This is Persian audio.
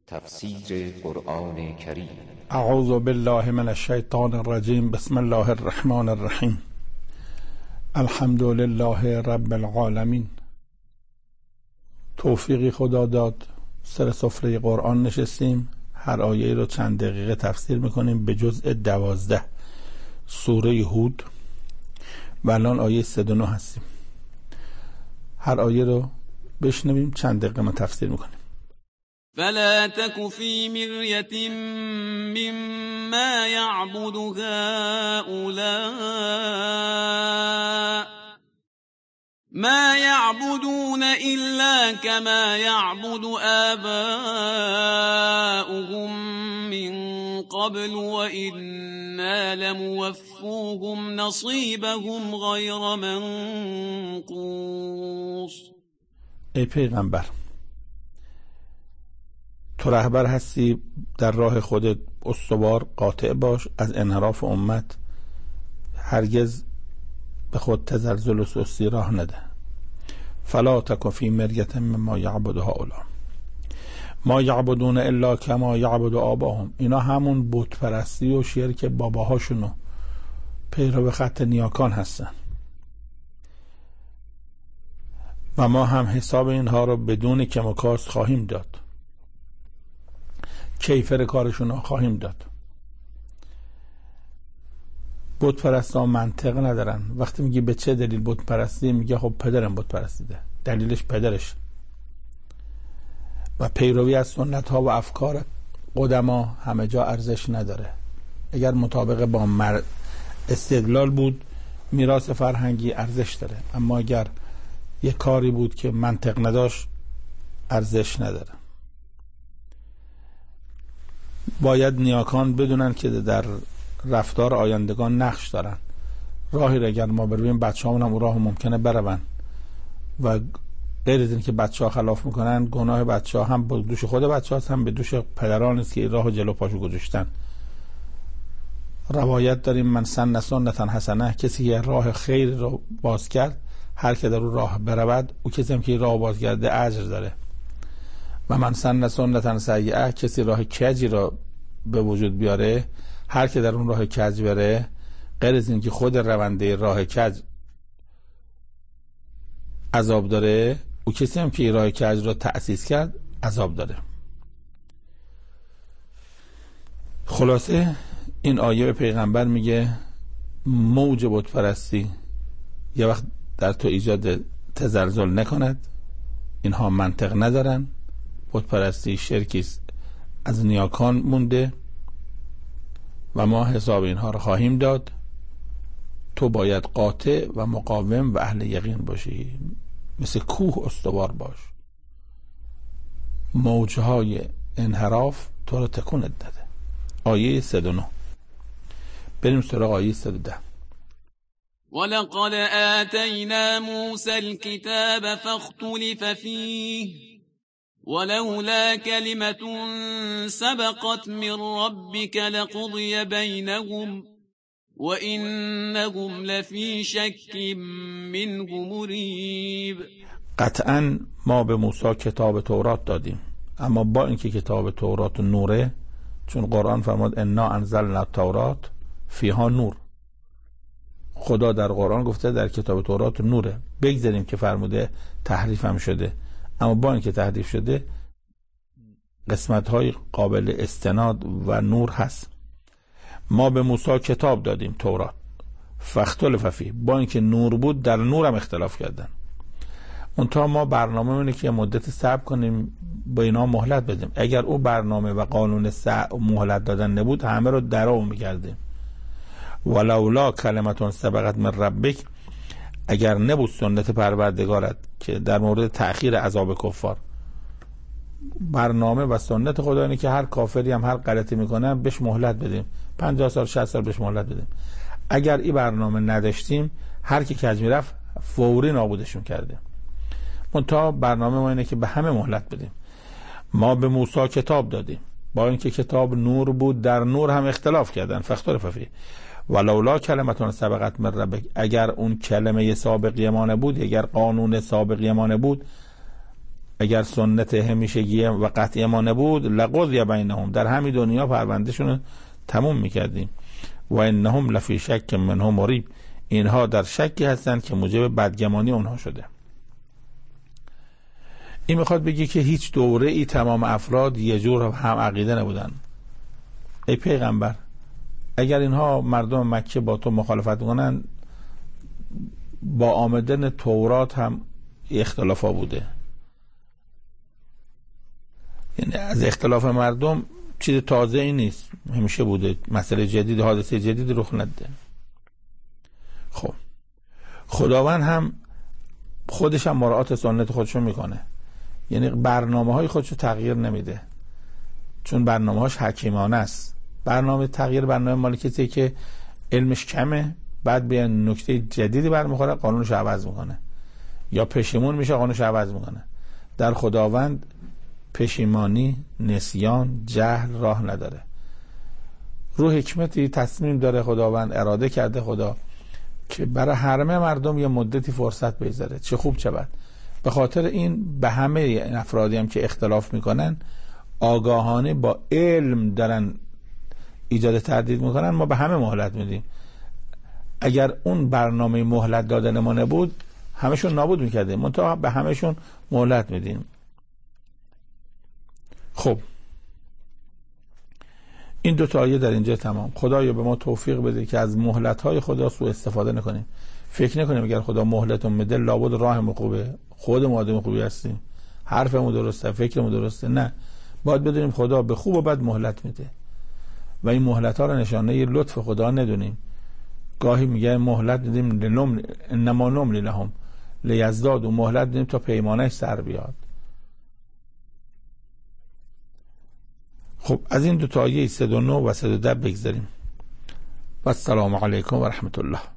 تفسیر قرآن کریم. اعوذ بالله من الشیطان الرجیم. بسم الله الرحمن الرحیم. الحمد لله رب العالمین. توفیقی خدا داد، سر سفره قرآن نشستیم. هر آیه رو چند دقیقه تفسیر میکنیم به جزء 12 سوره هود و الان آیه 39 هستیم. هر آیه رو بشنویم، چند دقیقه ما تفسیر میکنیم. فلا تك في مرية مما يعبد هؤلاء ما يعبدون إلا كما يعبد آباؤهم من قبل وإنا لموفوهم نصيبهم غير منقوص. ای پیغمبر، تو رهبر هستی، در راه خودت استوار قاطع باش، از انحراف امت هرگز به خود تزلزل و سستی راه نده. فلا تک فی مریة مما یعبد هؤلاء ما یعبدون الا کما یعبد آباهم. اینا همون بت پرستی و شرک باباهاشونو پیرو خط نیاکان هستن و ما هم حساب اینها رو بدون کم و کاست خواهیم داد، کیفر کارشون رو خواهیم داد. بت پرستا منطق ندارن. وقتی میگی به چه دلیل بت پرستی، میگه خب پدرم بت پرستیده، دلیلش پدرش و پیروی از سنت ها و افکار قدما همه جا ارزش نداره. اگر مطابق با استدلال بود میراث فرهنگی ارزش داره، اما اگر یه کاری بود که منطق نداشت ارزش نداره. باید نیاکان بدونن که در رفتار آیندگان نقش دارن. راهی را اگر ما برویم، بچه همون هم اون راه ممکنه برون و غیر از این که بچه ها خلاف میکنن، گناه بچه ها هم به دوش خود بچه هاست، هم به دوش پدران است که این راه جلو پاشو گذاشتن. روایت داریم من سن سنتا حسنه، کسی که راه خیر رو باز کرد، هر که در اون راه برود، او کسی هم که راه باز کرده اجر داره. و من سن سنتا سیئه، کسی راه کجی را به وجود بیاره، هر که در اون راه کج بره، غیر از این که خود رونده راه کج عذاب داره، او کسی هم که راه کج را تأسیس کرد عذاب داره. خلاصه این آیه به پیغمبر میگه موج بت پرستی یه وقت در تو ایجاد تزلزل نکند، اینها منطق ندارن، بت پرستی شرکی از نیاکان مونده و ما حساب اینها رو خواهیم داد. تو باید قاطع و مقاوم و اهل یقین باشی، مثل کوه استوار باش. موجهای انحراف تو رو تکونت داده. آیه 109. بریم سراغ آیه 110. ولقد آتینا موسی الكتاب فاختلف فیه ولولا كلمة سبقت من ربك لقضي بينهم وإنهم لفي شك منه مريب. قطعا ما به موسی کتاب تورات دادیم، اما با اینکه کتاب تورات نوره، چون قرآن فرمود انا انزلنا التورات فیها نور. خدا در قرآن گفته در کتاب تورات نوره، بگذاریم که فرموده تحریف هم شده، اما با اینکه تحریف شده قسمت‌های قابل استناد و نور هست. ما به موسی کتاب دادیم تورات فاختلف فیه، با اینکه نور بود در نور هم اختلاف کردن. منتها ما برنامه اینه که مدت صبر کنیم، با اینا مهلت بدیم. اگر او برنامه و قانون مهلت دادن نبود، همه رو درو می‌کردیم. ولولا کلمتون سبقت من ربک، اگر نبود سنت پروردگارت که در مورد تأخیر عذاب کفار، برنامه و سنت خدا اینه که هر کافری هم هر غلطی میکنه بهش مهلت بدیم، 50 سال 60 سال بهش مهلت بدیم. اگر این برنامه نداشتیم، هر کی کج میرفت فوری نابودشون کرده. منتها برنامه ما اینه که به همه مهلت بدیم. ما به موسی کتاب دادیم، با اینکه کتاب نور بود در نور هم اختلاف کردن. فاختلف فیه ولولا کلمتون سبقت من ربک، اگر اون کلمه سابقی ما نبود، اگر قانون سابقی ما نبود، اگر سنت همیشگی و قطعی ما نبود لقضی بینهم، در همین دنیا پروندهشون تموم میکردیم. و انهم لفی شک منه مریب، اینها در شکی هستند که موجب بدگمانی اونها شده. این میخواد بگه که هیچ دوره ای تمام افراد یه جور هم عقیده نبودن. ای پیغمبر، اگر اینها مردم مکه با تو مخالفت کنن، با آمدن تورات هم اختلاف ها بوده. یعنی از اختلاف مردم چیز تازه ای نیست، همیشه بوده، مسئله جدید، حادثه جدید رخ نده. خب خداوند هم خودش هم مراعات سنت خودشو میکنه، یعنی برنامه های خودشو تغییر نمیده، چون برنامه هاش حکیمانه است. برنامه تغییر برنامه مال کسی که علمش کمه، بعد به نکته جدیدی برمیخوره قانونش عوض میکنه، یا پشیمون میشه قانونش عوض میکنه. در خداوند پشیمانی، نسیان، جهل راه نداره. رو حکمتی تصمیم داره خداوند، اراده کرده خدا که برای همه مردم یه مدتی فرصت بگذاره، چه خوب چه بد. به خاطر این به همه افرادی هم که اختلاف میکنن آگاهانه با علم دارن ایجاد تردید میکنن، ما به همه مهلت میدیم. اگر اون برنامه مهلت دادن ما نبود همشون نابود میکردیم، منتها به همشون مهلت میدیم. خب این دو تا آیه در اینجا تمام. خدایا به ما توفیق بده که از مهلت‌های خدا سوء استفاده نکنیم. فکر نکنیم اگر خدا مهلتون میده لابد راهمون خوبه، خودمون آدم خوبی هستیم، حرفمون درسته، فکرمون درسته. نه، باید بدونیم خدا به خوب و بد مهلت میده و این مهلت‌ها رو نشانه لطف خدا ندونیم. گاهی میگه مهلت میدیم انما نملی لهم لیزدادوا، مهلت میدیم تا پیمانش سر بیاد. خب از این دو تا آیه 39 و 110 بگذاریم. و السلام علیکم و رحمت الله.